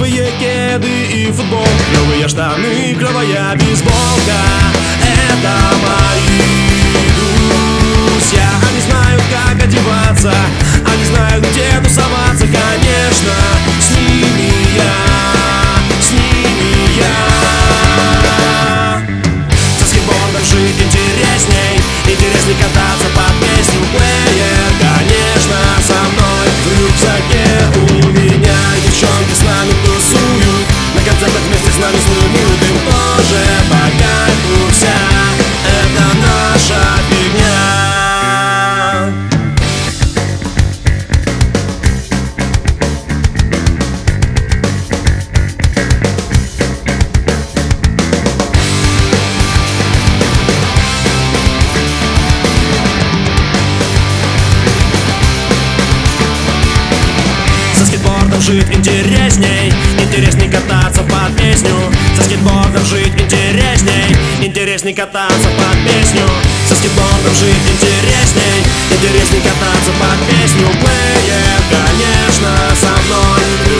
Новые кеды и футбол, новые штаны, клевая бейсболка. Это мои друзья. Они знают, как одеваться, они знают, где тусоваться. Конечно, с ними я. Со скейтбордом жить интересней, интересней кататься под песню плеер. Конечно, со мной в рюкзаке у меня девчонки с нами тусуют, на концертах вместе с нами слывут. Им тоже по кайфу вся эта наша фигня. Со скейтбордом жить интересней, интересней кататься под песню. Со скейтбордом жить интересней, интересней кататься под песню. Со скейтбордом жить интересней, интересней кататься под песню плеер. Конечно, со мной